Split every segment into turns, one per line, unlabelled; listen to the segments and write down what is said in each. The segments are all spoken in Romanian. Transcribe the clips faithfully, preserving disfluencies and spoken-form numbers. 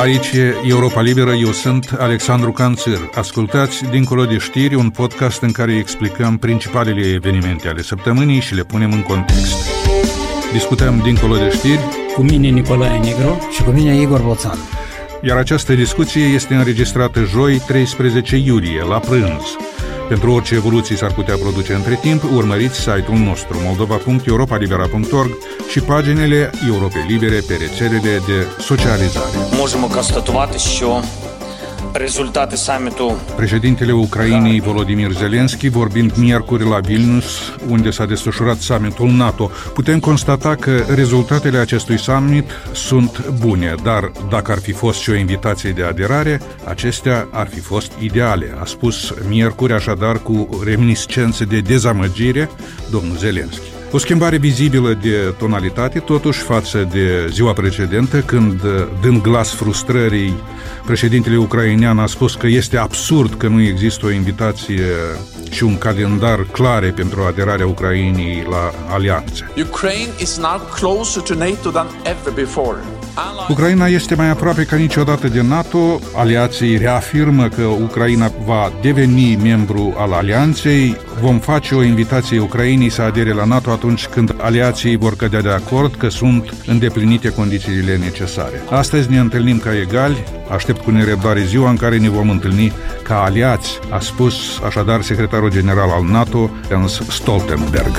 Aici e Europa Liberă, eu sunt Alexandru Canțir. Ascultați Dincolo de știri, un podcast în care explicăm principalele evenimente ale săptămânii și le punem în context. Discutăm Dincolo de știri
cu mine Nicolae Negru
și cu mine Igor Boțan.
Iar această discuție este înregistrată joi, treisprezece iulie, la prânz. Pentru orice evoluții s-ar putea produce între timp, urmăriți site-ul nostru moldova punct europa libera punct org și paginile Europei Libere pe rețelele de socializare.
Можемо констатувати, що rezultate summitul.
Președintele Ucrainei Volodymyr Zelensky, vorbind miercuri la Vilnius, unde s-a desfășurat summitul NATO, putem constata că rezultatele acestui summit sunt bune, dar dacă ar fi fost și o invitație de aderare, acestea ar fi fost ideale, a spus miercuri, așadar cu reminiscențe de dezamăgire domnul Zelensky. O schimbare vizibilă de tonalitate, totuși, față de ziua precedentă, când, dând glas frustrării, președintele ucrainean a spus că este absurd că nu există o invitație și un calendar clare pentru aderarea Ucrainei la alianțe.
Ukraine is now closer to NATO than ever before.
Ucraina este mai aproape ca niciodată de NATO. Aliații reafirmă că Ucraina va deveni membru al alianței. Vom face o invitație Ucrainei să adere la NATO atunci când aliații vor cădea de acord că sunt îndeplinite condițiile necesare. Astăzi ne întâlnim ca egali, aștept cu nerăbdare ziua în care ne vom întâlni ca aliați, a spus așadar secretarul general al NATO, Jens Stoltenberg.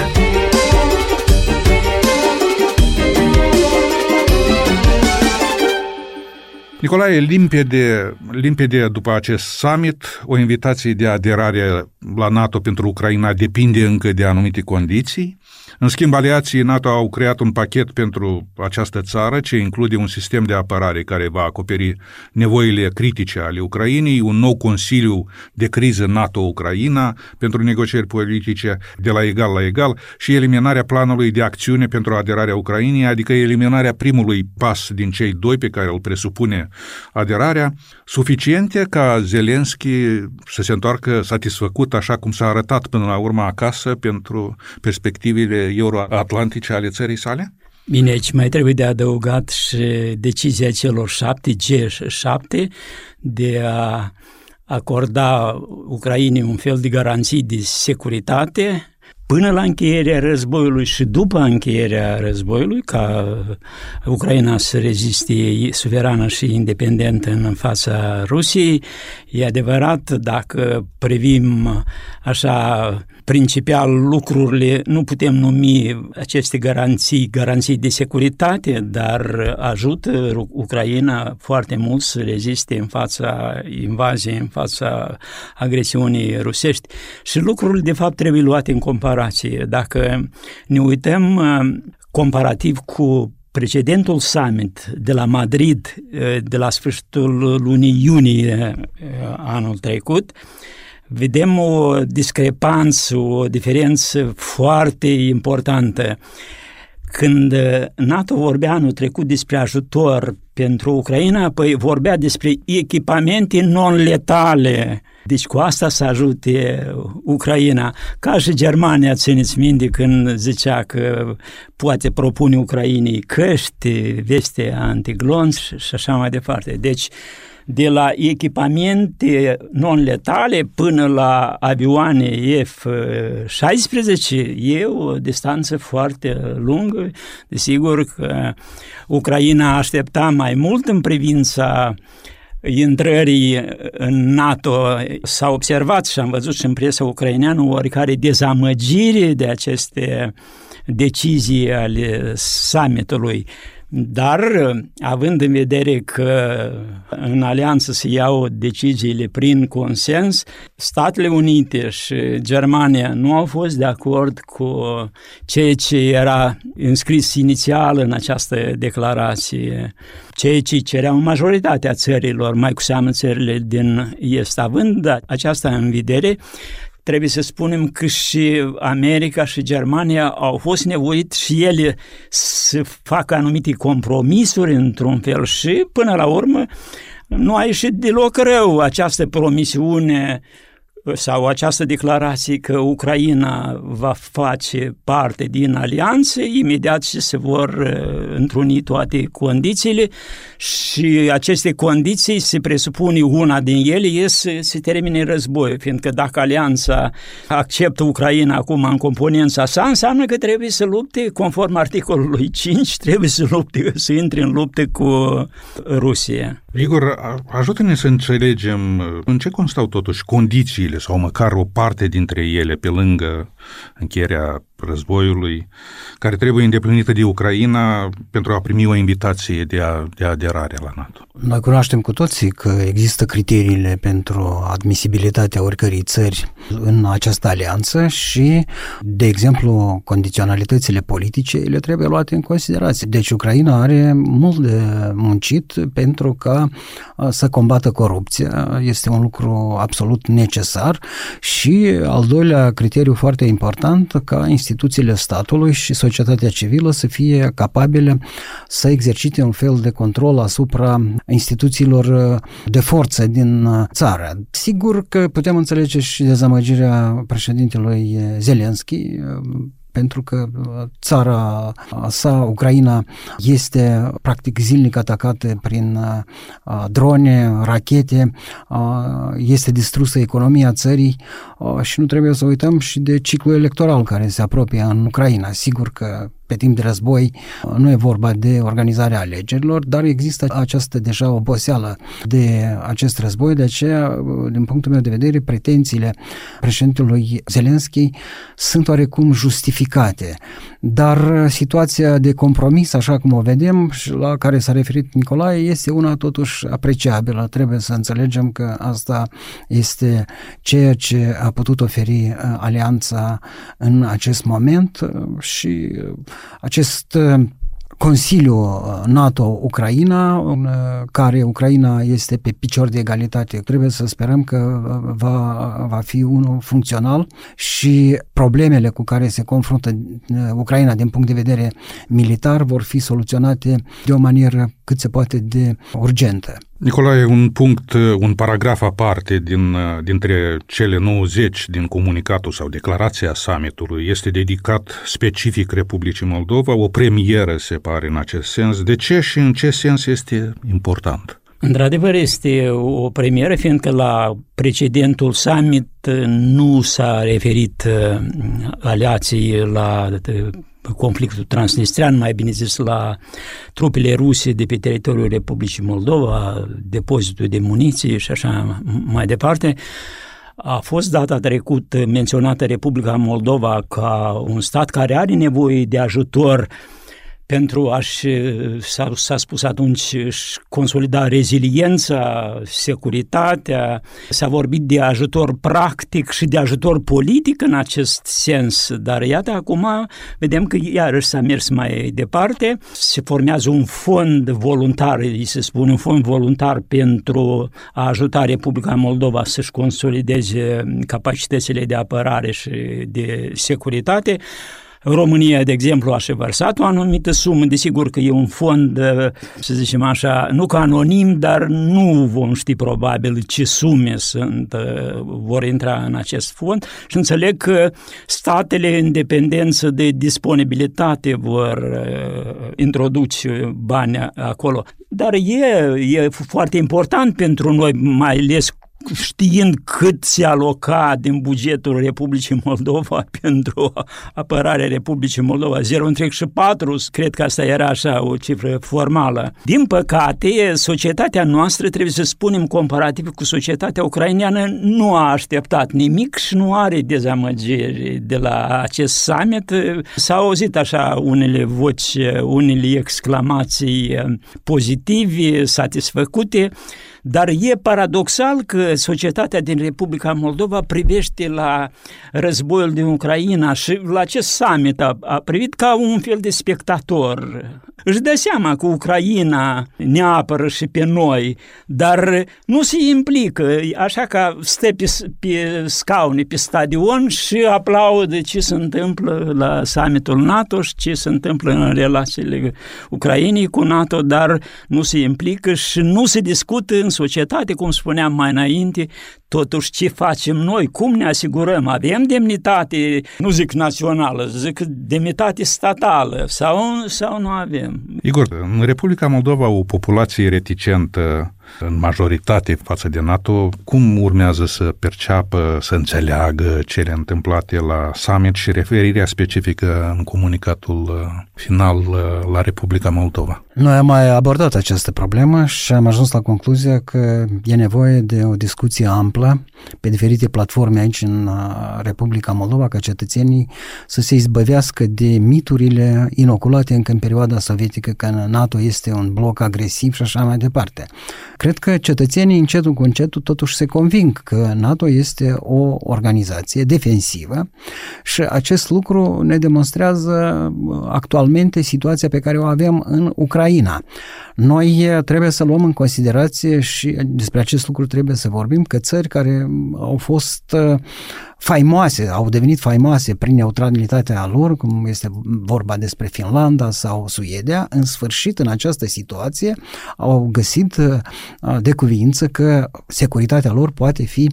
Nicolae, limpede, limpede după acest summit, o invitație de aderare la NATO pentru Ucraina depinde încă de anumite condiții. În schimb, aliații NATO au creat un pachet pentru această țară ce include un sistem de apărare care va acoperi nevoile critice ale Ucrainei, un nou Consiliu de criză NATO-Ucraina pentru negocieri politice de la egal la egal și eliminarea planului de acțiune pentru aderarea Ucrainei, adică eliminarea primului pas din cei doi pe care îl presupune aderarea, suficiente ca Zelensky să se întoarcă satisfăcut, așa cum s-a arătat până la urmă acasă, pentru perspectivele euroatlantice ale țării sale?
Bine, aici mai trebuie de adăugat și decizia celor șapte, G șapte, de a acorda Ucrainei un fel de garanții de securitate până la încheierea războiului și după încheierea războiului, ca Ucraina să reziste suverană și independentă în fața Rusiei. E adevărat, dacă privim așa principial lucrurile, nu putem numi aceste garanții garanții de securitate, dar ajută Ucraina foarte mult să reziste în fața invaziei, în fața agresiunii rusești. Și lucrurile, de fapt, trebuie luate în comparație. Dacă ne uităm comparativ cu precedentul summit de la Madrid, de la sfârșitul lunii iunie anul trecut, vedem o discrepanță, o diferență foarte importantă. Când NATO vorbea anul trecut despre ajutor pentru Ucraina, păi vorbea despre echipamente non-letale. Deci cu asta să ajute Ucraina. Ca și Germania, țineți minte, când zicea că poate propune Ucrainei căști, veste antiglonț și așa mai departe. Deci de la echipamente non-letale până la avioane F șaisprezece e o distanță foarte lungă. Desigur că Ucraina aștepta mai mult în privința intrării în NATO. S-a observat și am văzut și în presa ucraineană oricare dezamăgire de aceste decizii ale summitului. Dar, având în vedere că în alianță se iau deciziile prin consens, Statele Unite și Germania nu au fost de acord cu ceea ce era înscris inițial în această declarație, ceea ce cereau majoritatea țărilor, mai cu seamă țările din Est. Având aceasta în vedere, trebuie să spunem că și America și Germania au fost nevoite și ele să facă anumite compromisuri într-un fel și, până la urmă, nu a ieșit deloc rău această promisiune sau această declarație că Ucraina va face parte din alianță, imediat ce se vor întruni toate condițiile și aceste condiții se presupune, una din ele este să se termine războiul, fiindcă dacă alianța acceptă Ucraina acum în componența sa, înseamnă că trebuie să lupte, conform articolului cinci, trebuie să lupte, să intre în luptă cu Rusia.
Igor, ajută-ne să înțelegem în ce constau totuși condițiile sau măcar o parte dintre ele pe lângă încheierea războiului, care trebuie îndeplinită de Ucraina pentru a primi o invitație de, a, de aderare la NATO.
Noi cunoaștem cu toții că există criteriile pentru admisibilitatea oricărei țări în această alianță și, de exemplu, condiționalitățile politice le trebuie luate în considerație. Deci Ucraina are mult de muncit pentru ca să combată corupția. Este un lucru absolut necesar și, al doilea criteriu foarte important, ca instituțiile statului și societatea civilă să fie capabile să exercite un fel de control asupra instituțiilor de forță din țară. Sigur că putem înțelege și dezamăgirea președintelui Zelenski, pentru că țara sa, Ucraina, este practic zilnic atacată prin drone, rachete, este distrusă economia țării și nu trebuie să uităm și de ciclul electoral care se apropie în Ucraina. Sigur că pe timp de război nu e vorba de organizarea alegerilor, dar există această deja oboseală de acest război, de aceea, din punctul meu de vedere, pretențiile președintelui Zelenski sunt oarecum justificate. Dar situația de compromis, așa cum o vedem și la care s-a referit Nicolae, este una totuși apreciabilă. Trebuie să înțelegem că asta este ceea ce a putut oferi alianța în acest moment și acest Consiliu NATO-Ucraina, în care Ucraina este pe picior de egalitate. Trebuie să sperăm că va, va fi unul funcțional și problemele cu care se confruntă Ucraina din punct de vedere militar vor fi soluționate de o manieră cât se poate de urgentă.
Nicolae, un punct, un paragraf aparte din, dintre cele nouăzeci din comunicatul sau declarația summitului este dedicat specific Republicii Moldova, o premieră se pare în acest sens. De ce și în ce sens este important?
Într-adevăr este o premieră, fiindcă la precedentul summit nu s-a referit aliații la conflictul transnistrian, mai bine zis la trupele ruse de pe teritoriul Republicii Moldova, depozitul de muniții și așa mai departe. A fost data trecută menționată Republica Moldova ca un stat care are nevoie de ajutor pentru a-și, s-a, s-a spus atunci, consolida reziliența, securitatea, s-a vorbit de ajutor practic și de ajutor politic în acest sens, dar iată acum vedem că iarăși s-a mers mai departe, se formează un fond voluntar, îi se spune un fond voluntar pentru a ajuta Republica Moldova să-și consolideze capacitățile de apărare și de securitate. România, de exemplu, a și vărsat o anumită sumă, desigur că e un fond, să zicem așa, nu ca anonim, dar nu vom ști probabil ce sume sunt, vor intra în acest fond și înțeleg că statele în dependență de disponibilitate vor introduce bani acolo. Dar e, e foarte important pentru noi, mai ales știind cât se aloca din bugetul Republicii Moldova pentru apărarea Republicii Moldova, zero virgulă patru, cred că asta era așa o cifră formală. Din păcate, societatea noastră, trebuie să spunem comparativ cu societatea ucraineană, nu a așteptat nimic și nu are dezamăgiri de la acest summit. S-au auzit așa unele voci, unele exclamații pozitive, satisfăcute, dar e paradoxal că societatea din Republica Moldova privește la războiul din Ucraina și la acest summit a, a privit ca un fel de spectator. Își dă seama că Ucraina ne apără și pe noi, dar nu se implică, așa că stă pe, pe scaune, pe stadion și aplaudă ce se întâmplă la summitul NATO și ce se întâmplă în relațiile Ucrainei cu NATO, dar nu se implică și nu se discută în societate, cum spuneam mai înainte, totuși ce facem noi, cum ne asigurăm, avem demnitate, nu zic națională, zic demnitate statală sau, sau nu avem?
Igor, în Republica Moldova o populație reticentă în majoritate față de NATO, cum urmează să perceapă, să înțeleagă cele întâmplate la summit și referirea specifică în comunicatul final la Republica Moldova?
Noi am mai abordat această problemă și am ajuns la concluzia că e nevoie de o discuție amplă pe diferite platforme aici în Republica Moldova, ca cetățenii să se izbăvească de miturile inoculate încă în perioada sovietică, că NATO este un bloc agresiv și așa mai departe. Cred că cetățenii încetul cu încetul totuși se conving că NATO este o organizație defensivă și acest lucru ne demonstrează actualmente situația pe care o avem în Ucraina. Noi trebuie să luăm în considerație și despre acest lucru trebuie să vorbim, că țări care au fost faimoase, au devenit faimoase prin neutralitatea lor, cum este vorba despre Finlanda sau Suedia, în sfârșit, în această situație, au găsit de cuviință că securitatea lor poate fi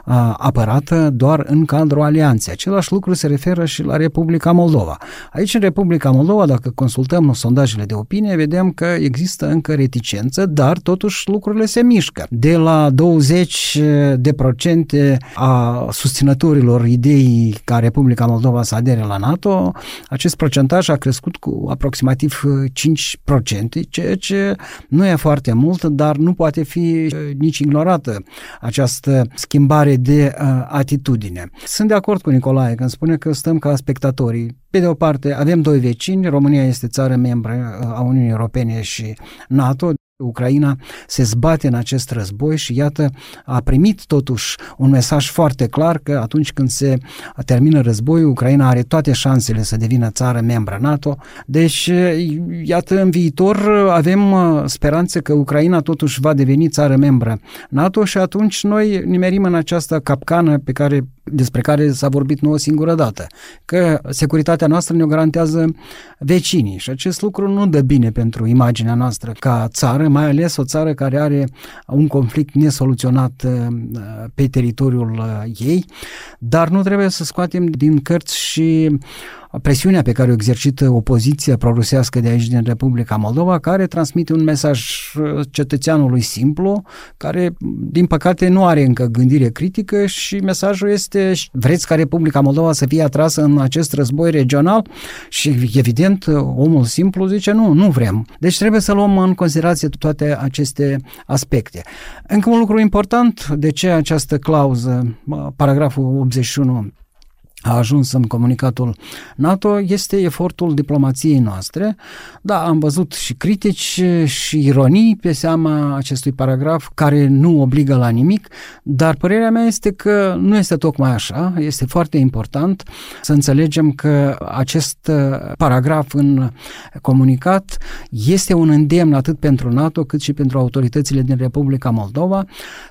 apărată doar în cadrul alianței. Același lucru se referă și la Republica Moldova. Aici, în Republica Moldova, dacă consultăm sondajele de opinie, vedem că există încă reticență, dar totuși lucrurile se mișcă. De la douăzeci de procente a susținătorilor ideii ca Republica Moldova să adere la NATO, acest procentaj a crescut cu aproximativ cinci la sută, ceea ce nu e foarte mult, dar nu poate fi nici ignorată această schimbare de uh, atitudine. Sunt de acord cu Nicolae când spune că stăm ca spectatorii. Pe de o parte, avem doi vecini, România este țară membră a Uniunii Europene și NATO, Ucraina se zbate în acest război și iată, a primit totuși un mesaj foarte clar că atunci când se termină războiul, Ucraina are toate șansele să devină țară membră NATO. Deci, iată, în viitor avem speranțe că Ucraina totuși va deveni țară membră NATO și atunci noi nimerim în această capcană pe care, despre care s-a vorbit nu o singură dată, că securitatea noastră ne-o garantează vecinii și acest lucru nu dă bine pentru imaginea noastră ca țară, mai ales o țară care are un conflict nesoluționat pe teritoriul ei, dar nu trebuie să scoatem din cărți și presiunea pe care o exercită opoziția prorusească de aici din Republica Moldova, care transmite un mesaj cetățeanului simplu, care din păcate nu are încă gândire critică și mesajul este: vreți ca Republica Moldova să fie atrasă în acest război regional? Și evident omul simplu zice nu, nu vrem. Deci trebuie să luăm în considerație toate aceste aspecte. Încă un lucru important, de ce această clauză, paragraful optzeci și unu, a ajuns în comunicatul NATO, este efortul diplomației noastre. Da, am văzut și critici și ironii pe seama acestui paragraf care nu obligă la nimic, dar părerea mea este că nu este tocmai așa. Este foarte important să înțelegem că acest paragraf în comunicat este un îndemn atât pentru NATO cât și pentru autoritățile din Republica Moldova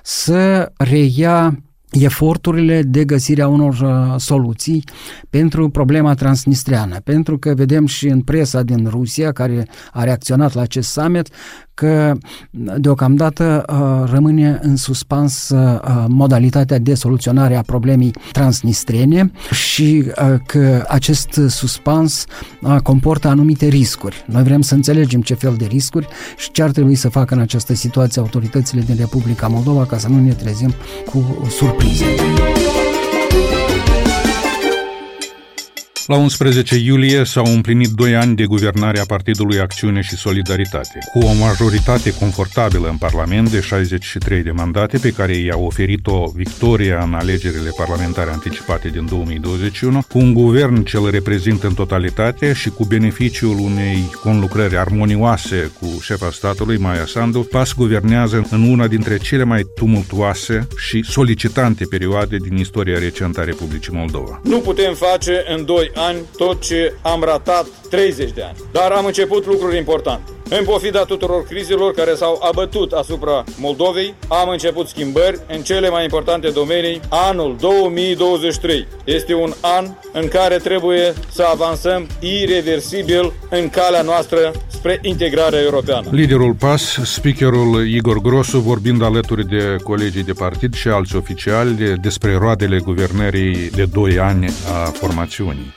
să reia eforturile de găsirea unor uh, soluții pentru problema transnistreană, pentru că vedem și în presa din Rusia, care a reacționat la acest summit, că deocamdată uh, rămâne în suspans uh, modalitatea de soluționare a problemei transnistrene și uh, că acest suspans uh, comportă anumite riscuri. Noi vrem să înțelegem ce fel de riscuri și ce ar trebui să facă în această situație autoritățile din Republica Moldova ca să nu ne trezim cu surprize.
La unsprezece iulie s-au împlinit doi ani de guvernare a Partidului Acțiune și Solidaritate, cu o majoritate confortabilă în Parlament de șaizeci și trei de mandate pe care i-a oferit-o victoria în alegerile parlamentare anticipate din două mii douăzeci și unu, cu un guvern ce îl reprezintă în totalitate și cu beneficiul unei conlucrări armonioase cu șefa statului, Maia Sandu, P A S guvernează în una dintre cele mai tumultuoase și solicitante perioade din istoria recentă a Republicii Moldova.
Nu putem face în doi ani tot ce am ratat treizeci de ani. Dar am început lucruri importante. În pofida tuturor crizelor care s-au abătut asupra Moldovei, am început schimbări în cele mai importante domenii. Anul două mii douăzeci și trei este un an în care trebuie să avansăm ireversibil în calea noastră spre integrarea europeană.
Liderul P A S, speakerul Igor Grosu, vorbind alături de colegii de partid și alți oficiali despre roadele guvernării de doi ani a formațiunii.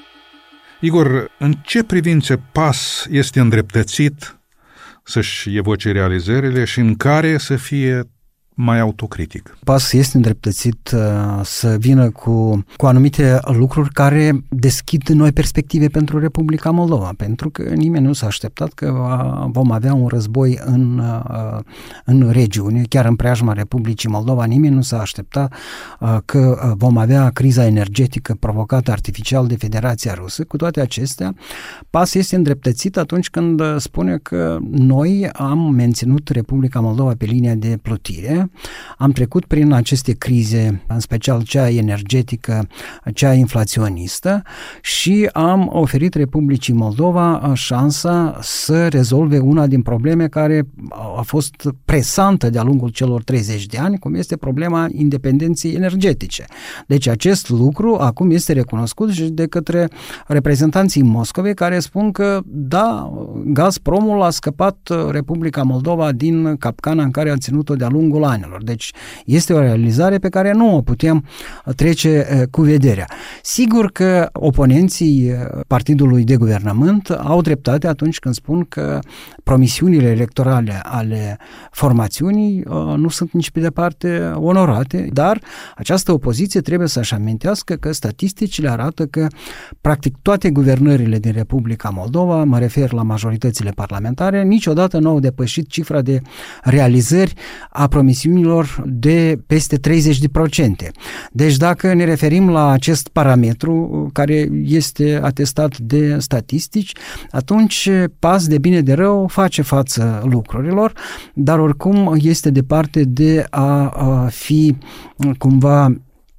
Igor, în ce privințe P A S este îndreptățit să-și evoce realizările și în care să fie mai autocritic?
P A S este îndreptățit uh, să vină cu, cu anumite lucruri care deschid noi perspective pentru Republica Moldova, pentru că nimeni nu s-a așteptat că uh, vom avea un război în, uh, în regiune, chiar în preajma Republicii Moldova, nimeni nu s-a așteptat uh, că vom avea criza energetică provocată artificial de Federația Rusă. Cu toate acestea, P A S este îndreptățit atunci când spune că noi am menținut Republica Moldova pe linia de plutire. Am trecut prin aceste crize, în special cea energetică, cea inflaționistă, și am oferit Republicii Moldova șansa să rezolve una din probleme care a fost presantă de-a lungul celor treizeci de ani, cum este problema independenței energetice. Deci acest lucru acum este recunoscut și de către reprezentanții Moscovei, care spun că da, Gazpromul a scăpat Republica Moldova din capcana în care a ținut-o de-a lungul anilor. Deci este o realizare pe care nu o putem trece cu vederea. Sigur că oponenții partidului de guvernământ au dreptate atunci când spun că promisiunile electorale ale formațiunii nu sunt nici pe departe onorate, dar această opoziție trebuie să-și amintească că statisticile arată că practic toate guvernările din Republica Moldova, mă refer la majoritățile parlamentare, niciodată nu au depășit cifra de realizări a promisiunilor de peste treizeci de procente. Deci dacă ne referim la acest parametru care este atestat de statistici, atunci P A S, de bine de rău, face față lucrurilor, dar oricum este departe de a, a fi cumva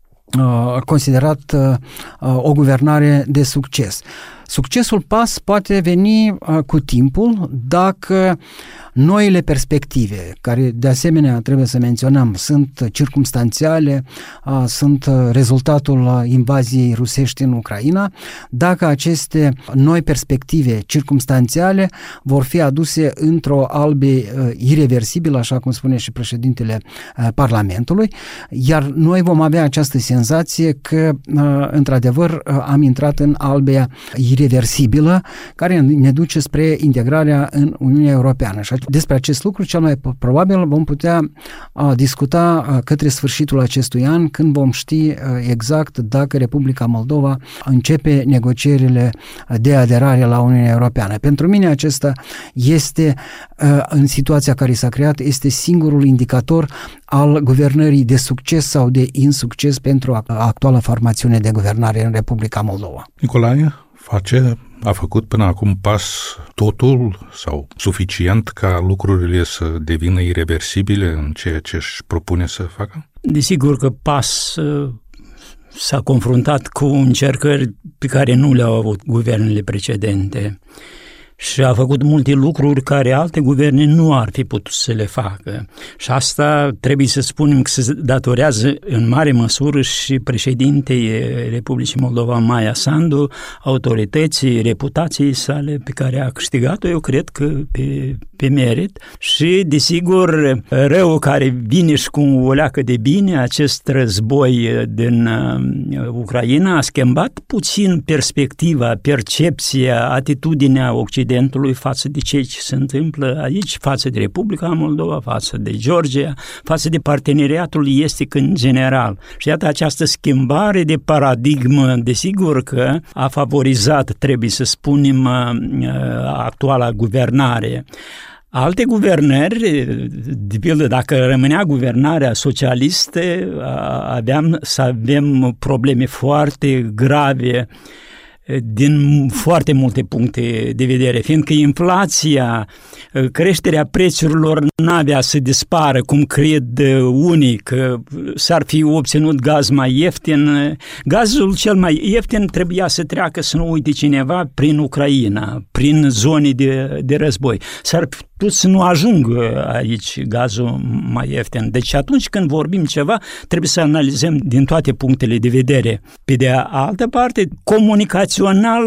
considerat o guvernare de succes. Succesul P A S poate veni cu timpul dacă noile perspective, care de asemenea trebuie să menționăm, sunt circumstanțiale, sunt rezultatul invaziei rusești în Ucraina, dacă aceste noi perspective circumstanțiale vor fi aduse într-o albe ireversibilă, așa cum spune și președintele Parlamentului, iar noi vom avea această senzație că într-adevăr am intrat în albea ireversibilă care ne duce spre integrarea în Uniunea Europeană. Și despre acest lucru cel mai probabil vom putea a, discuta a, către sfârșitul acestui an, când vom ști a, exact dacă Republica Moldova începe negocierile de aderare la Uniunea Europeană. Pentru mine acesta este, a, în situația care s-a creat, este singurul indicator al guvernării de succes sau de insucces pentru actuala formațiune de guvernare în Republica Moldova.
Nicolae, face, a făcut până acum P A S totul sau suficient ca lucrurile să devină ireversibile în ceea ce își propune să facă?
Desigur că P A S s-a confruntat cu încercări pe care nu le-au avut guvernele precedente și a făcut multe lucruri care alte guverne nu ar fi putut să le facă. Și asta trebuie să spunem că se datorează în mare măsură și președintei Republicii Moldova, Maia Sandu, autorității, reputației sale pe care a câștigat-o, eu cred că pe, pe merit. Și, desigur, răul care vine și cu o leacă de bine, acest război din Ucraina a schimbat puțin perspectiva, percepția, atitudinea Occidentului față de ce se întâmplă aici, față de Republica Moldova, față de Georgia, față de parteneriatul estic în general. Și iată, această schimbare de paradigmă, desigur că a favorizat, trebuie să spunem, actuala guvernare. Alte guvernări, de pildă, dacă rămânea guvernarea socialistă, aveam să avem probleme foarte grave din foarte multe puncte de vedere, fiindcă inflația, creșterea prețurilor n-avea să dispară, cum cred unii, că s-ar fi obținut gaz mai ieftin. Gazul cel mai ieftin trebuia să treacă, să nu uite cineva, prin Ucraina, prin zone de, de război. S-ar putut să nu ajungă aici gazul mai ieftin. Deci atunci când vorbim ceva, trebuie să analizăm din toate punctele de vedere. Pe de altă parte, comunicațional,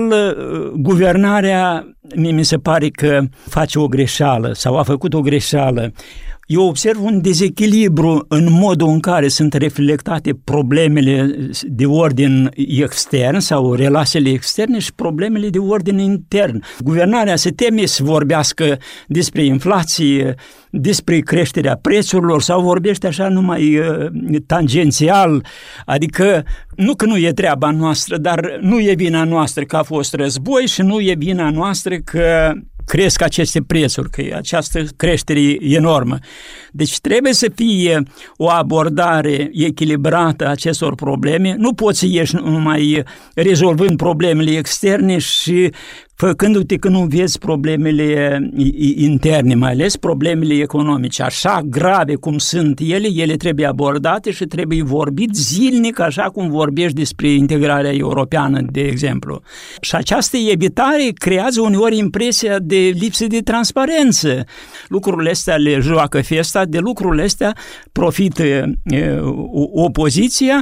guvernarea mi se pare că face o greșeală sau a făcut o greșeală. Eu observ un dezechilibru în modul în care sunt reflectate problemele de ordin extern sau relațiile externe și problemele de ordin intern. Guvernarea se teme să vorbească despre inflație, despre creșterea prețurilor sau vorbește așa numai uh, tangențial, adică nu că nu e treaba noastră, dar nu e vina noastră că a fost război și nu e vina noastră că cresc aceste prețuri, că această creștere e enormă. Deci trebuie să fie o abordare echilibrată a acestor probleme. Nu poți să ieși numai rezolvând problemele externe și făcându-te că nu vezi problemele interne, mai ales problemele economice. Așa grave cum sunt ele, ele trebuie abordate și trebuie vorbit zilnic, așa cum vorbești despre integrarea europeană, de exemplu. Și această evitare creează uneori impresia de lipsă de transparență. Lucrurile astea le joacă festa, de lucrurile astea profită e, opoziția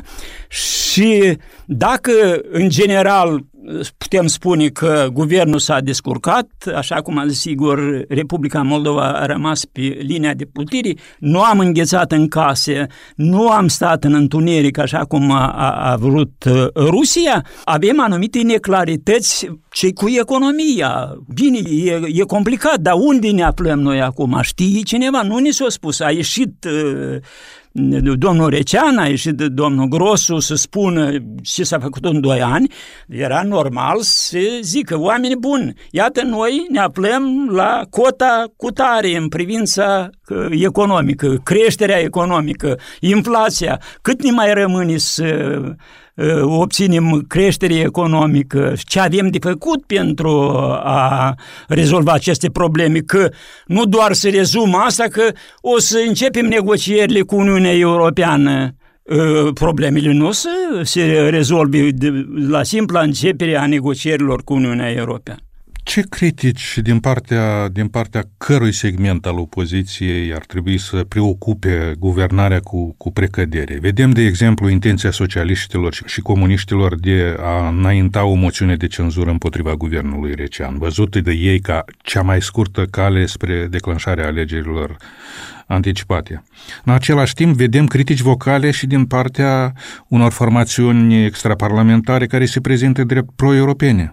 și dacă, în general, putem spune că guvernul s-a descurcat, așa cum a zis Igor, Republica Moldova a rămas pe linia de plutire, nu am înghețat în case, nu am stat în întuneric așa cum a, a, a vrut Rusia, avem anumite neclarități ce cu economia. Bine, e, e complicat, dar unde ne aflăm noi acum? Știe cineva? Nu ni s-a spus. A ieșit uh, domnul Recean, a ieșit domnul Grosu să spună ce s-a făcut în doi ani. Era normal să zică, oameni buni, iată noi ne aflăm la cota cutare în privința economică, creșterea economică, inflația, cât ne mai rămâne să obținem creștere economică, ce avem de făcut pentru a rezolva aceste probleme, că nu doar să rezum asta, că o să începem negocierile cu Uniunea Europeană. Problemele nu să se rezolve la simpla începere a negocierilor cu Uniunea Europeană.
Ce critici din partea, din partea cărui segment al opoziției ar trebui să preocupe guvernarea cu, cu precădere? Vedem, de exemplu, intenția socialiștilor și, și comuniștilor de a înainta o moțiune de cenzură împotriva guvernului Recean, văzută de ei ca cea mai scurtă cale spre declanșarea alegerilor anticipate. În același timp, vedem critici vocale și din partea unor formațiuni extraparlamentare care se prezintă drept pro-europene,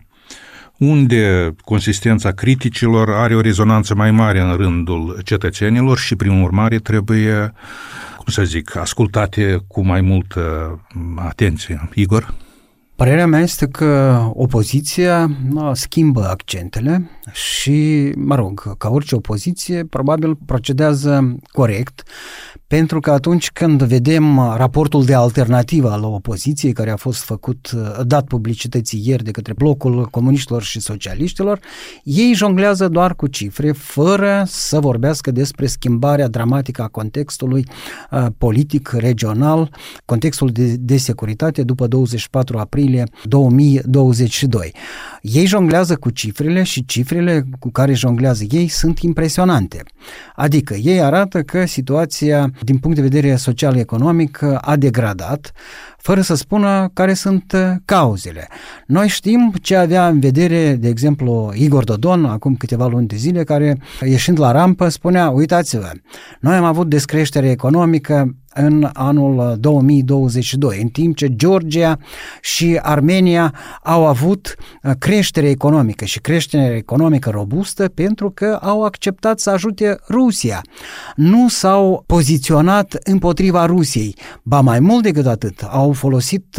unde consistența criticilor are o rezonanță mai mare în rândul cetățenilor și, prin urmare, trebuie, cum să zic, ascultate cu mai multă atenție. Igor?
Părerea mea este că opoziția schimbă accentele și, mă rog, ca orice opoziție, probabil procedează corect, pentru că atunci când vedem raportul de alternativă al opoziției, care a fost făcut, dat publicității ieri de către blocul comuniștilor și socialiștilor, ei jonglează doar cu cifre, fără să vorbească despre schimbarea dramatică a contextului uh, politic regional, contextul de, de securitate după douăzeci și patru aprilie două mii douăzeci și doi. Ei jonglează cu cifrele și cifrele cu care jonglează ei sunt impresionante. Adică ei arată că situația din punct de vedere social-economic a degradat, fără să spună care sunt cauzele. Noi știm ce avea în vedere, de exemplu, Igor Dodon, acum câteva luni de zile, care, ieșind la rampă, spunea, uitați-vă, noi am avut descreștere economică în anul două mii douăzeci și doi, în timp ce Georgia și Armenia au avut creștere creștere economică și creștere economică robustă pentru că au acceptat să ajute Rusia. Nu s-au poziționat împotriva Rusiei. Ba mai mult decât atât, au folosit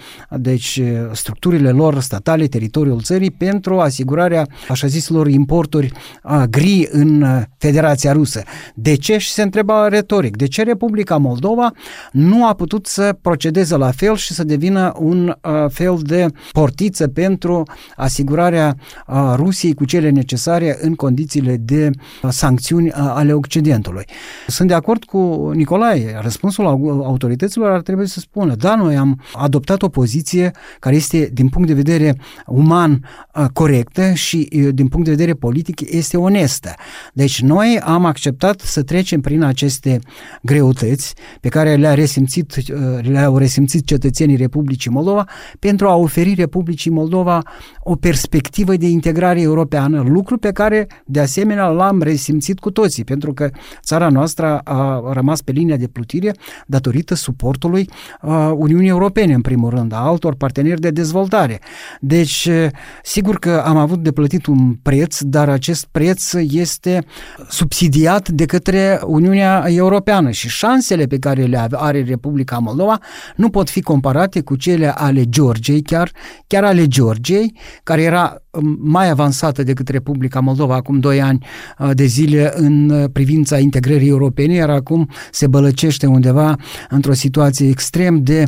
deci structurile lor statale, teritoriul țării pentru asigurarea așa ziselor importuri gri în Federația Rusă. De ce? Și se întreba retoric. De ce Republica Moldova nu a putut să procedeze la fel și să devină un uh, fel de portiță pentru asigurarea uh, Rusiei cu cele necesare în condițiile de uh, sancțiuni uh, ale Occidentului? Sunt de acord cu Nicolae. Răspunsul autorităților ar trebui să spună: da, noi am adoptat o poziție care este din punct de vedere uman uh, corectă și uh, din punct de vedere politic este onestă. Deci noi am acceptat să trecem prin aceste greutăți pe care le-a resimțit, le-au resimțit cetățenii Republicii Moldova pentru a oferi Republicii Moldova o perspectivă de integrare europeană, lucru pe care de asemenea l-am resimțit cu toții, pentru că țara noastră a rămas pe linia de plutire datorită suportului Uniunii Europene, în primul rând, a altor parteneri de dezvoltare. Deci, sigur că am avut de plătit un preț, dar acest preț este subsidiat de către Uniunea Europeană și șansele pe care le are Republica Moldova nu pot fi comparate cu cele ale Georgiei, chiar, chiar ale Georgiei, care era mai avansată decât Republica Moldova acum doi ani de zile în privința integrării europene, iar acum se bălăcește undeva într-o situație extrem de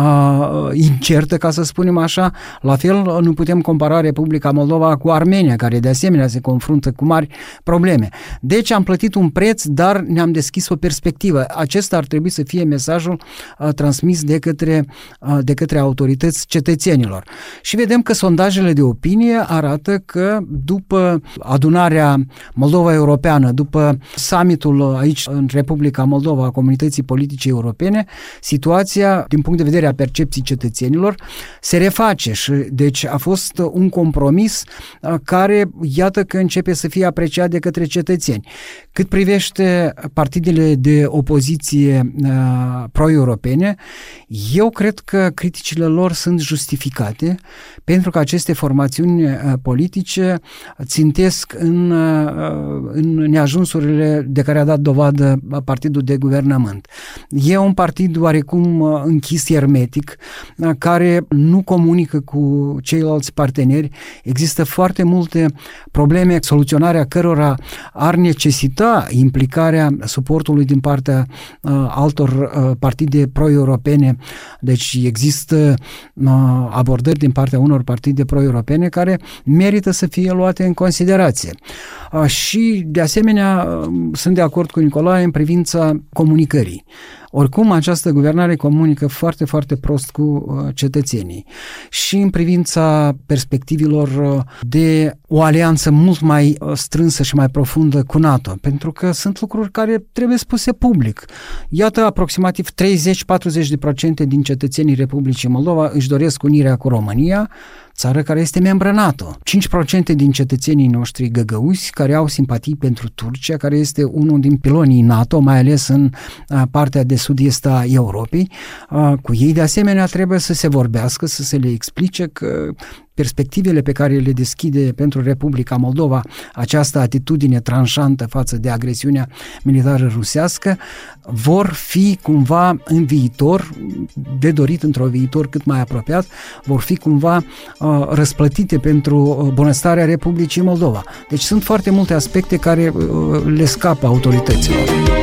uh, incertă, ca să spunem așa. La fel, nu putem compara Republica Moldova cu Armenia, care de asemenea se confruntă cu mari probleme. Deci am plătit un preț, dar ne-am deschis o perspectivă. Acesta ar trebui să fie mesajul uh, transmis de către, uh, de către autorități cetățenilor. Și vedem că sondajele de opinie arată că după adunarea Moldova Europeană, după summitul aici în Republica Moldova a Comunității Politice Europene, situația, din punct de vedere a percepției cetățenilor, se reface și deci a fost un compromis care, iată că începe să fie apreciat de către cetățeni. Cât privește partidele de opoziție uh, pro-europene, eu cred că criticile lor sunt justificate, pentru că aceste formațiuni uh, politice țintesc în, uh, în neajunsurile de care a dat dovadă partidul de guvernământ. E un partid oarecum uh, închis hermetic, uh, care nu comunică cu ceilalți parteneri. Există foarte multe probleme, soluționarea cărora ar necesita implicarea suportului din partea uh, altor uh, partide pro-europene. Deci există uh, abordări din partea unor partide pro-europene care merită să fie luate în considerație. Uh, și, de asemenea, uh, sunt de acord cu Nicolae în privința comunicării. Oricum, această guvernare comunică foarte, foarte prost cu uh, cetățenii și în privința perspectivelor uh, de o alianță mult mai uh, strânsă și mai profundă cu NATO, pentru că sunt lucruri care trebuie spuse public. Iată, aproximativ treizeci la patruzeci la sută din cetățenii Republicii Moldova își doresc unirea cu România, țară care este membră NATO. cinci la sută din cetățenii noștri găgăuzi care au simpatii pentru Turcia, care este unul din pilonii NATO, mai ales în uh, partea de sud-est a Europei. Uh, cu ei, de asemenea, trebuie să se vorbească, să se le explice că perspectivele pe care le deschide pentru Republica Moldova această atitudine tranșantă față de agresiunea militară rusească vor fi cumva în viitor, de dorit într-un viitor cât mai apropiat, vor fi cumva uh, răsplătite pentru bunăstarea Republicii Moldova. Deci sunt foarte multe aspecte care uh, le scapă autorităților.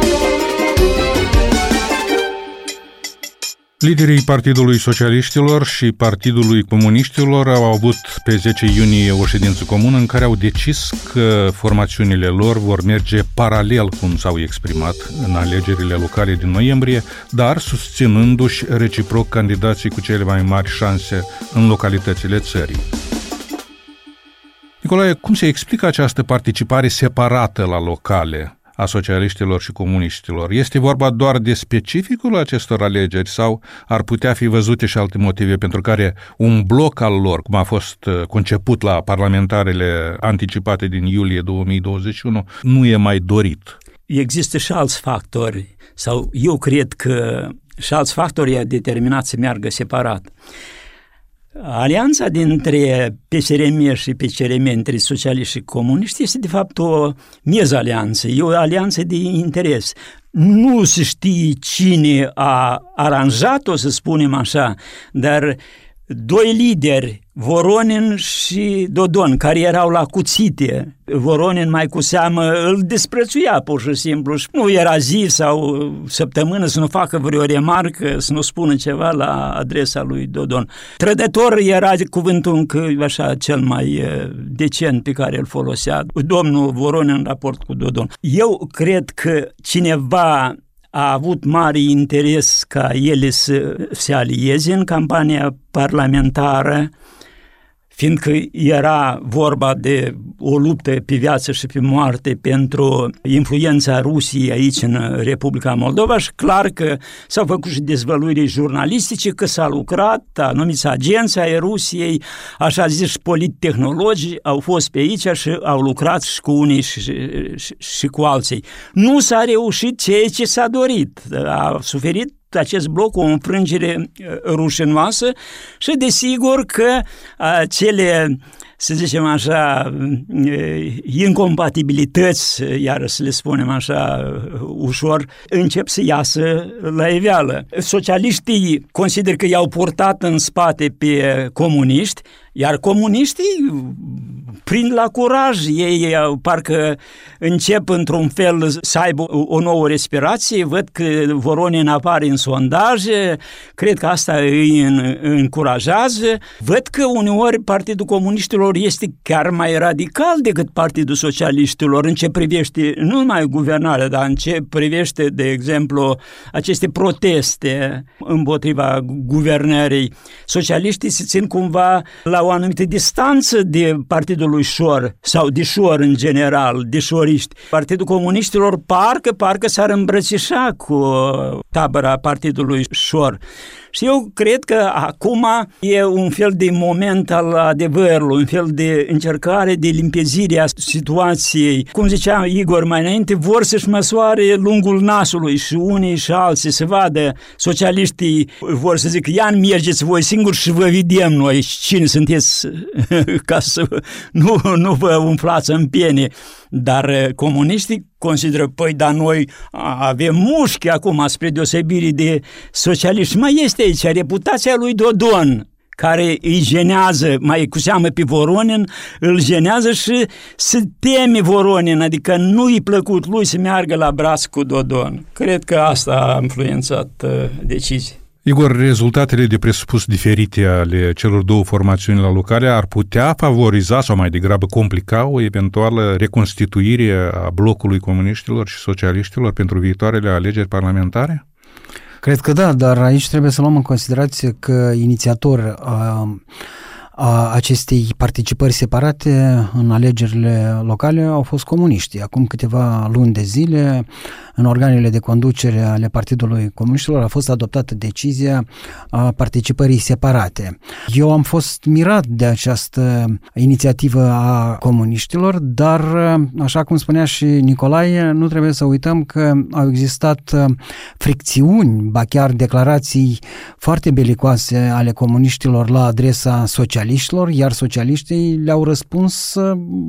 Liderii Partidului Socialiștilor și Partidului Comuniștilor au avut pe zece iunie o ședință comună în care au decis că formațiunile lor vor merge paralel, cum s-au exprimat, în alegerile locale din noiembrie, dar susținându-și reciproc candidații cu cele mai mari șanse în localitățile țării. Nicolae, cum se explică această participare separată la locale a socialiștilor și comuniștilor? Este vorba doar de specificul acestor alegeri sau ar putea fi văzute și alte motive pentru care un bloc al lor, cum a fost conceput la parlamentarele anticipate din iulie două mii douăzeci și unu, nu e mai dorit?
Există și alți factori, sau eu cred că și alți factori i-a determinat să meargă separat. Alianța dintre P S R M și P C R M, între socialiști și comuniști, este de fapt o mezalianță, e o alianță de interes. Nu se știe cine a aranjat-o, să spunem așa, dar doi lideri, Voronin și Dodon, care erau la cuțite. Voronin mai cu seamă îl disprețuia pur și simplu și nu era zi sau săptămână să nu facă vreo remarcă, să nu spună ceva la adresa lui Dodon. Trădător era cuvântul încă așa cel mai decent pe care îl folosea domnul Voronin în raport cu Dodon. Eu cred că cineva a avut mare interes ca ele să se alieze în campania parlamentară, fiindcă era vorba de o luptă pe viață și pe moarte pentru influența Rusiei aici în Republica Moldova și clar că s-au făcut și dezvăluiri jurnalistice, că s-a lucrat, anumiți agenți ai Rusiei, așa zis polittehnologi, au fost pe aici și au lucrat și cu unii și, și, și cu alții. Nu s-a reușit ceea ce s-a dorit, a suferit acest bloc o înfrângere rușinoasă și desigur că cele, să zicem așa, incompatibilități, iar să le spunem așa ușor, încep să iasă la iveală. Socialiștii consider că i-au purtat în spate pe comuniști, iar comuniștii prind la curaj, ei parcă încep într-un fel să aibă o nouă respirație, văd că Voronin apare în sondaje, cred că asta îi încurajează, văd că uneori Partidul Comuniștilor este chiar mai radical decât Partidul Socialiștilor în ce privește nu numai guvernarea, dar în ce privește, de exemplu, aceste proteste împotriva guvernării. Socialiștii se țin cumva la o anumită distanță de Partidul lui Șor sau de Șor în general, de șoriști. Partidul Comuniștilor parcă, parcă s-ar îmbrățișa cu tabăra Partidului Șor. Și eu cred că acum e un fel de moment al adevărului, un fel de încercare de limpezire a situației. Cum zicea Igor mai înainte, vor să-și măsoare lungul nasului și unii și alții să vadă. Socialiștii vor să zică, ia mergeți voi singuri și vă vedem noi cine sunteți ca să nu, nu vă umflați în piene. Dar comuniștii consideră, păi, dar noi avem mușchi acum spre deosebire de socialiști. Mai este aici reputația lui Dodon, care îi jenează, mai cu seamă pe Voronin, îl jenează și se teme Voronin, adică nu-i plăcut lui să meargă la braț cu Dodon. Cred că asta a influențat uh, decizia.
Igor, rezultatele de presupus diferite ale celor două formațiuni la locale ar putea favoriza sau mai degrabă complica o eventuală reconstituire a blocului comuniștilor și socialiștilor pentru viitoarele alegeri parlamentare?
Cred că da, dar aici trebuie să luăm în considerație că inițiator a, a acestei participări separate în alegerile locale au fost comuniștii. Acum câteva luni de zile, în organele de conducere ale Partidului Comuniștilor a fost adoptată decizia a participării separate. Eu am fost mirat de această inițiativă a comuniștilor, dar, așa cum spunea și Nicolae, nu trebuie să uităm că au existat fricțiuni, ba chiar declarații foarte belicoase ale comuniștilor la adresa socialiștilor, iar socialiștii le-au răspuns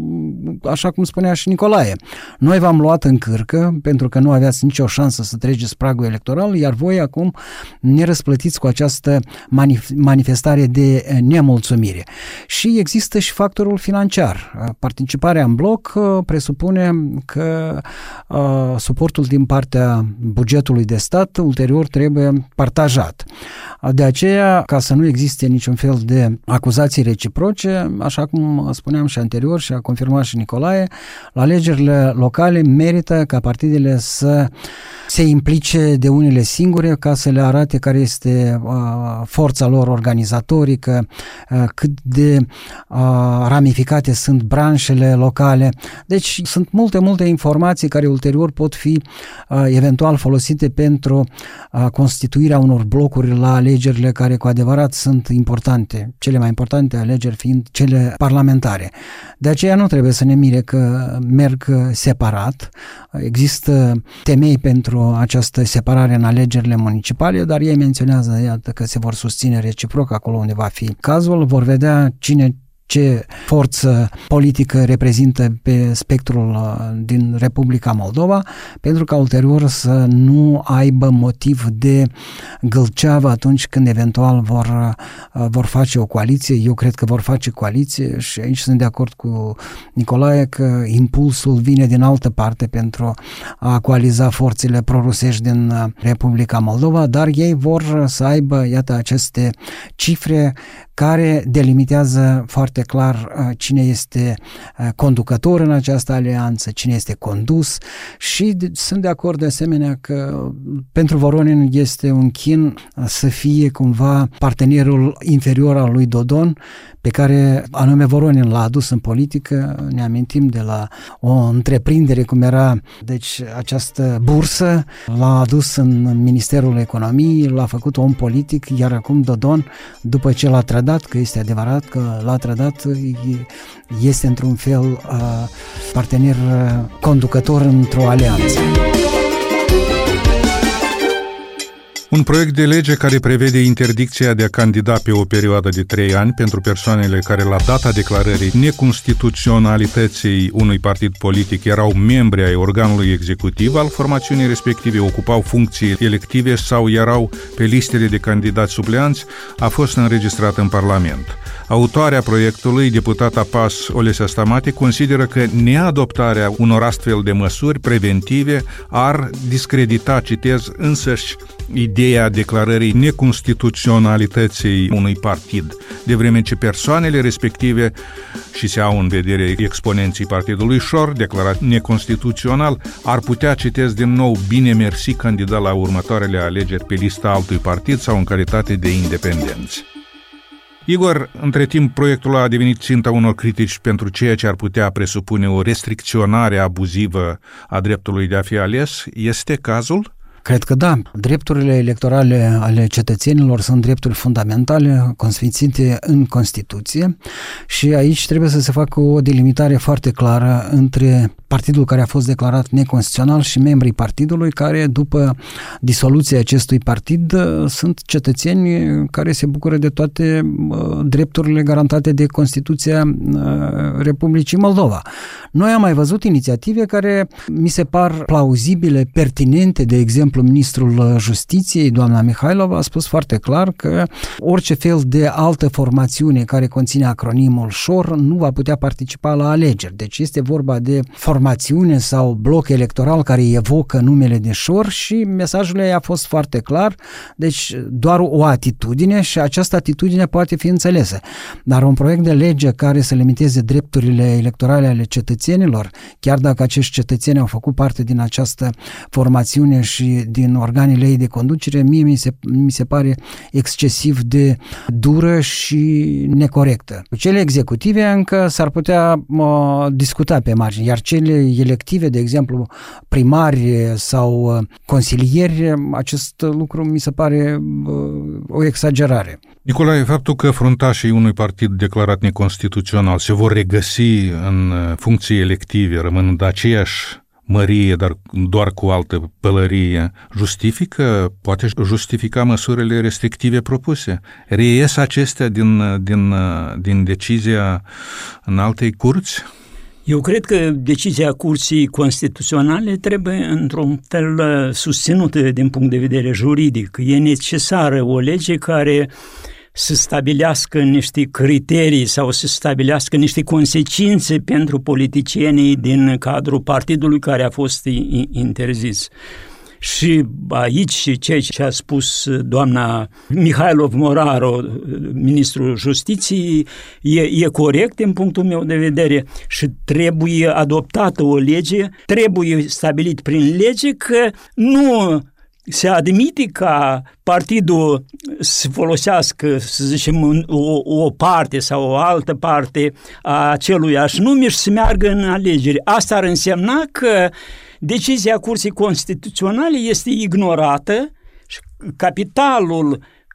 așa cum spunea și Nicolae. Noi v-am luat în cârcă pentru că nu aveați nicio șansă să treceți pragul electoral, iar voi acum ne răsplătiți cu această manif- manifestare de nemulțumire. Și există și factorul financiar. Participarea în bloc presupune că uh, suportul din partea bugetului de stat ulterior trebuie partajat. De aceea, ca să nu existe niciun fel de acuzații reciproce, așa cum spuneam și anterior și a confirmat și Nicolae, la alegerile locale merită ca partidele să se implice de unele singure ca să le arate care este uh, forța lor organizatorică, uh, cât de uh, ramificate sunt branșele locale. Deci sunt multe, multe informații care ulterior pot fi uh, eventual folosite pentru uh, constituirea unor blocuri la alegerile care cu adevărat sunt importante, cele mai importante alegeri fiind cele parlamentare. De aceea nu trebuie să ne mire că merg separat. Există temei pentru această separare în alegerile municipale, dar ei menționează, iată, că se vor susține reciproc acolo unde va fi cazul, vor vedea cine ce forță politică reprezintă pe spectrul din Republica Moldova, pentru ca ulterior să nu aibă motiv de gâlceavă atunci când eventual vor, vor face o coaliție. Eu cred că vor face coaliție și aici sunt de acord cu Nicolae că impulsul vine din altă parte pentru a coaliza forțele prorusești din Republica Moldova, dar ei vor să aibă, iată, aceste cifre care delimitează foarte clar cine este conducător în această alianță, cine este condus și sunt de acord de asemenea că pentru Voronin este un chin să fie cumva partenerul inferior al lui Dodon, pe care anume Voronin l-a adus în politică. Ne amintim de la o întreprindere cum era deci această bursă, l-a adus în Ministerul Economiei, l-a făcut om politic, iar acum Dodon, după ce l-a trădat, că este adevărat că l-a trădat, este într-un fel partener conducător într-o alianță.
Un proiect de lege care prevede interdicția de a candida pe o perioadă de trei ani pentru persoanele care la data declarării neconstituționalității unui partid politic erau membri ai organului executiv al formațiunii respective, ocupau funcții elective sau erau pe listele de candidați supleanți, a fost înregistrat în Parlament. Autoarea proiectului, deputata P A S Olesea Stamate, consideră că neadoptarea unor astfel de măsuri preventive ar discredita, citez, însăși ideea declarării neconstituționalității unui partid, de vreme ce persoanele respective, și se au în vedere exponenții partidului Șor, declarat neconstituțional, ar putea, citez din nou, bine mersi candida la următoarele alegeri pe lista altui partid sau în calitate de independenți. Igor, între timp, proiectul a devenit ținta unor critici pentru ceea ce ar putea presupune o restricționare abuzivă a dreptului de a fi ales. Este cazul?
Cred că da. Drepturile electorale ale cetățenilor sunt drepturi fundamentale consfințite în Constituție și aici trebuie să se facă o delimitare foarte clară între partidul care a fost declarat neconstituțional și membrii partidului care, după disoluția acestui partid, sunt cetățeni care se bucură de toate drepturile garantate de Constituția Republicii Moldova. Noi am mai văzut inițiative care mi se par plauzibile, pertinente, de exemplu, ministrul Justiției, doamna Mihailova, a spus foarte clar că orice fel de altă formațiune care conține acronimul Șor nu va putea participa la alegeri. Deci este vorba de formațiune sau bloc electoral care evocă numele de Șor și mesajul ei a fost foarte clar. Deci doar o atitudine și această atitudine poate fi înțelesă. Dar un proiect de lege care să limiteze drepturile electorale ale cetățenilor, chiar dacă acești cetățeni au făcut parte din această formațiune și din organele ei de conducere, mie mi se, mi se pare excesiv de dură și necorectă. Cele executive încă s-ar putea uh, discuta pe margine, iar cele elective, de exemplu, primari sau uh, consilieri, acest lucru mi se pare uh, o exagerare.
Nicolae, faptul că fruntașii unui partid declarat neconstituțional se vor regăsi în funcții elective, rămânând aceeași mărie, dar doar cu altă pălărie, justifică, poate justifica măsurile restrictive propuse? Reies acestea din, din, din decizia înaltei curți?
Eu cred că decizia Curții Constituționale trebuie într-un fel susținută din punct de vedere juridic. E necesară o lege care să stabilească niște criterii sau să stabilească niște consecințe pentru politicienii din cadrul partidului care a fost interzis. Și aici ceea ce a spus doamna Mihailov Moraru, ministrul Justiției, e, e corect din punctul meu de vedere și trebuie adoptată o lege, trebuie stabilit prin lege că nu se admite ca partidul să folosească, să zicem, o, o parte sau o altă parte a aceluiași nume și să meargă în alegeri. Asta ar însemna că decizia Curții Constituționale este ignorată și capitalul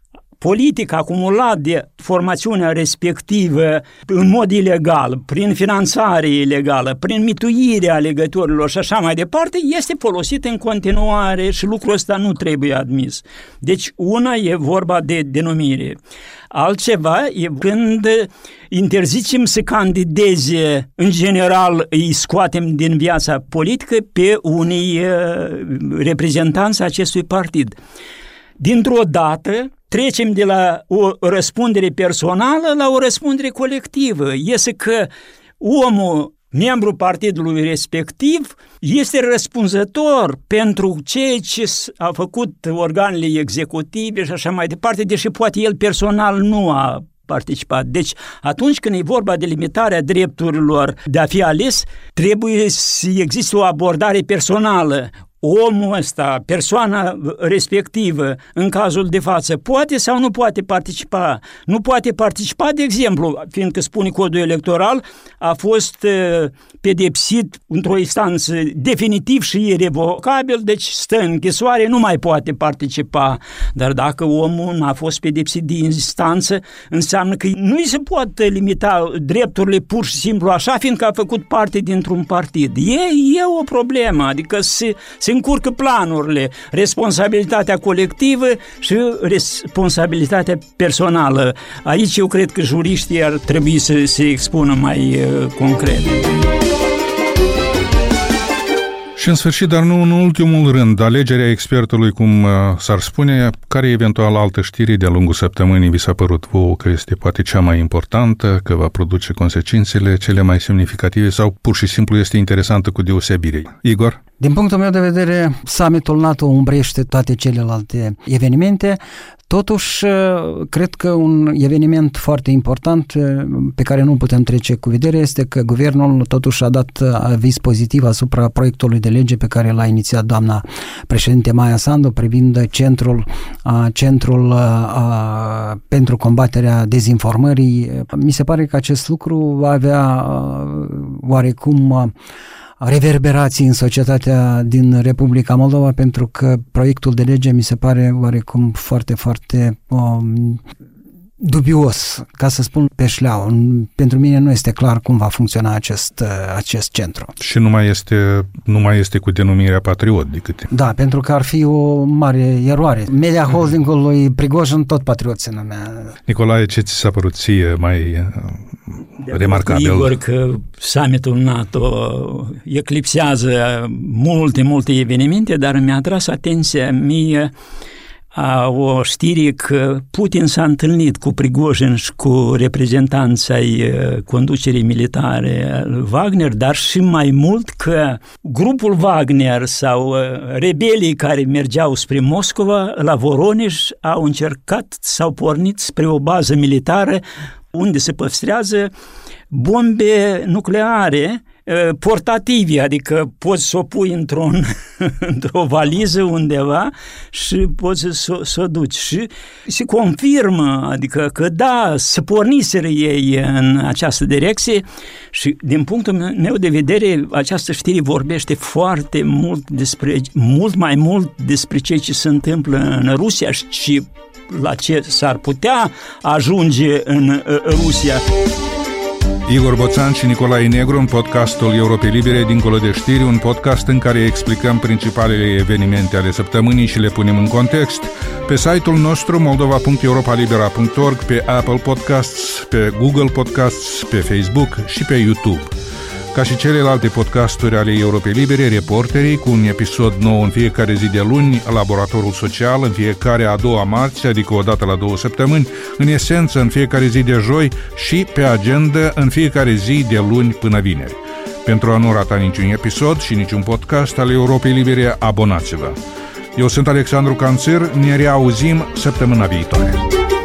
politic acumulat de formațiunea respectivă în mod ilegal, prin finanțare ilegală, prin mituirea alegătorilor și așa mai departe, este folosit în continuare și lucrul ăsta nu trebuie admis. Deci una e vorba de denumire. Altceva e când interzicem să candideze, în general îi scoatem din viața politică pe unii reprezentanți acestui partid. Dintr-o dată trecem de la o răspundere personală la o răspundere colectivă. Este că omul, membrul partidului respectiv, este răspunzător pentru ceea ce a făcut organele executive și așa mai departe, deși poate el personal nu a participat. Deci, atunci când e vorba de limitarea drepturilor de a fi ales, trebuie să existe o abordare personală. Omul ăsta, persoana respectivă, în cazul de față, poate sau nu poate participa? Nu poate participa, de exemplu, fiindcă spune codul electoral, a fost pedepsit într-o instanță definitiv și irrevocabil, deci stă în închisoare, nu mai poate participa. Dar dacă omul n-a fost pedepsit de instanță, înseamnă că nu îi se pot limita drepturile pur și simplu așa, fiindcă a făcut parte dintr-un partid. E, e o problemă, adică se, se încurcă planurile, responsabilitatea colectivă și responsabilitatea personală. Aici eu cred că juriștii ar trebui să se expună mai uh, concret.
Și în sfârșit, dar nu în ultimul rând, alegerea expertului, cum uh, s-ar spune, care eventual altă știre de-a lungul săptămânii vi s-a părut vouă că este poate cea mai importantă, că va produce consecințele cele mai semnificative sau pur și simplu este interesantă cu deosebire? Igor?
Din punctul meu de vedere, summitul NATO umbrește toate celelalte evenimente. Totuși, cred că un eveniment foarte important pe care nu putem trece cu vedere este că guvernul totuși a dat aviz pozitiv asupra proiectului de lege pe care l-a inițiat doamna președinte Maia Sandu privind centrul, centrul a, pentru combaterea dezinformării. Mi se pare că acest lucru va avea oarecum reverberații în societatea din Republica Moldova, pentru că proiectul de lege mi se pare oarecum foarte, foarte um, dubios, ca să spun pe șleau. Pentru mine nu este clar cum va funcționa acest, acest centru.
Și nu mai este, nu mai este cu denumirea Patriot decât.
Da, pentru că ar fi o mare eroare. Media holding-ul lui Prigojin tot Patriot se numea.
Nicolae, ce ți s-a părut ție mai
de
remarcabil?
Igor, că summitul NATO eclipsează multe, multe evenimente, dar mi-a atras atenția mie a o știre că Putin s-a întâlnit cu Prigojin și cu reprezentanții ai conducerii militare Wagner, dar și mai mult că grupul Wagner sau rebelii care mergeau spre Moscova la Voronezh au încercat, s-au pornit spre o bază militară unde se păstrează bombe nucleare portative, adică poți să o pui într-un, într-o valiză undeva și poți să, să o duci. Și se confirmă, adică că da, se porniseră ei în această direcție și din punctul meu de vedere această știre vorbește foarte mult despre, mult mai mult despre ceea ce se întâmplă în Rusia și la ce s-ar putea ajunge în Rusia.
Igor Boțan și Nicolae Negru în podcastul Europei Libere Dincolo de știri, un podcast în care explicăm principalele evenimente ale săptămânii și le punem în context. Pe site-ul nostru moldova punct europa libera punct org, pe Apple Podcasts, pe Google Podcasts, pe Facebook și pe YouTube. Ca și celelalte podcasturi ale Europei Libere, Reporterii, cu un episod nou în fiecare zi de luni, Laboratorul Social în fiecare a doua marți, adică o dată la două săptămâni, în esență în fiecare zi de joi și pe agenda în fiecare zi de luni până vineri. Pentru a nu rata niciun episod și niciun podcast al Europei Libere, abonați-vă! Eu sunt Alexandru Canțir, ne reauzim săptămâna viitoare.